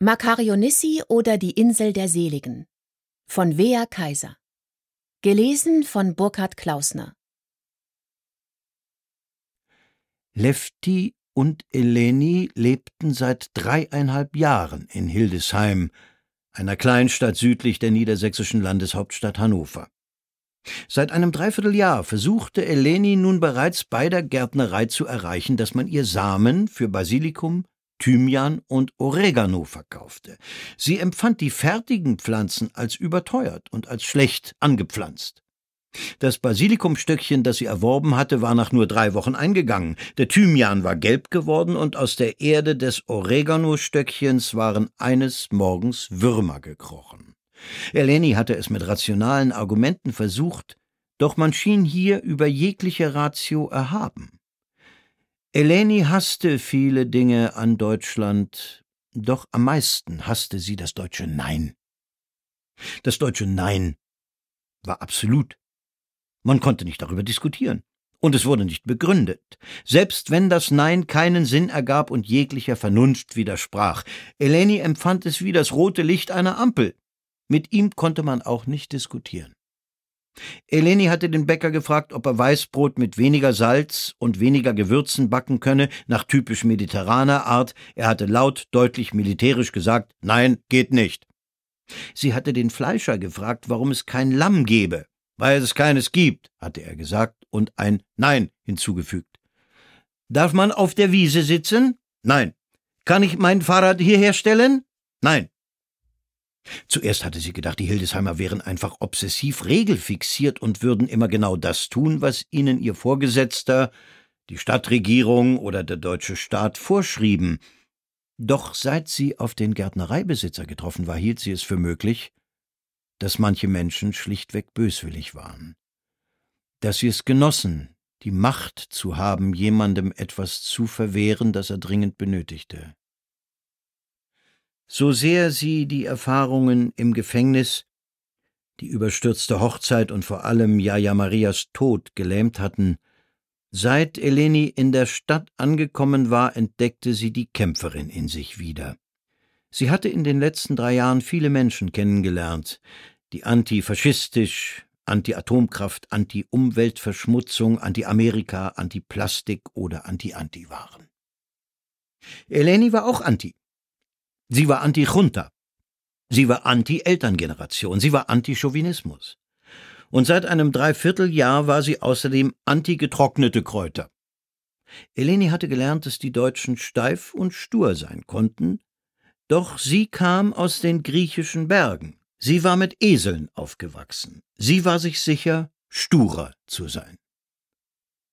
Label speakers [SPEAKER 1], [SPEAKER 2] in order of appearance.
[SPEAKER 1] Makarionissi oder die Insel der Seligen von Wea Kaiser. Gelesen von Burkhard Klausner.
[SPEAKER 2] Lefty und Eleni lebten seit 3,5 Jahren in Hildesheim, einer Kleinstadt südlich der niedersächsischen Landeshauptstadt Hannover. Seit einem Dreivierteljahr versuchte Eleni nun bereits bei der Gärtnerei zu erreichen, dass man ihr Samen für Basilikum, Thymian und Oregano verkaufte. Sie empfand die fertigen Pflanzen als überteuert und als schlecht angepflanzt. Das Basilikumstöckchen, das sie erworben hatte, war nach nur 3 Wochen eingegangen. Der Thymian war gelb geworden und aus der Erde des Oregano-Stöckchens waren eines Morgens Würmer gekrochen. Eleni hatte es mit rationalen Argumenten versucht, doch man schien hier über jegliche Ratio erhaben. Eleni hasste viele Dinge an Deutschland, doch am meisten hasste sie das deutsche Nein. Das deutsche Nein war absolut. Man konnte nicht darüber diskutieren. Und es wurde nicht begründet, selbst wenn das Nein keinen Sinn ergab und jeglicher Vernunft widersprach. Eleni empfand es wie das rote Licht einer Ampel. Mit ihm konnte man auch nicht diskutieren. Eleni hatte den Bäcker gefragt, ob er Weißbrot mit weniger Salz und weniger Gewürzen backen könne, nach typisch mediterraner Art. Er hatte laut, deutlich militärisch gesagt, nein, geht nicht. Sie hatte den Fleischer gefragt, warum es kein Lamm gebe. Weil es keines gibt, hatte er gesagt und ein Nein hinzugefügt. Darf man auf der Wiese sitzen? Nein. Kann ich mein Fahrrad hierher stellen? Nein. Zuerst hatte sie gedacht, die Hildesheimer wären einfach obsessiv regelfixiert und würden immer genau das tun, was ihnen ihr Vorgesetzter, die Stadtregierung oder der deutsche Staat vorschrieben. Doch seit sie auf den Gärtnereibesitzer getroffen war, hielt sie es für möglich, dass manche Menschen schlichtweg böswillig waren, dass sie es genossen, die Macht zu haben, jemandem etwas zu verwehren, das er dringend benötigte. So sehr sie die Erfahrungen im Gefängnis, die überstürzte Hochzeit und vor allem Jaja Marias Tod gelähmt hatten, seit Eleni in der Stadt angekommen war, entdeckte sie die Kämpferin in sich wieder. Sie hatte in den letzten 3 Jahren viele Menschen kennengelernt, die antifaschistisch, Anti-Atomkraft, Anti-Umweltverschmutzung, Anti-Amerika, Anti-Plastik oder Anti-Anti waren. Eleni war auch Anti. Sie war Anti-Junta. Sie war Anti-Elterngeneration. Sie war Anti-Chauvinismus. Und seit einem Dreivierteljahr war sie außerdem anti-getrocknete Kräuter. Eleni hatte gelernt, dass die Deutschen steif und stur sein konnten, doch sie kam aus den griechischen Bergen. Sie war mit Eseln aufgewachsen. Sie war sich sicher, sturer zu sein.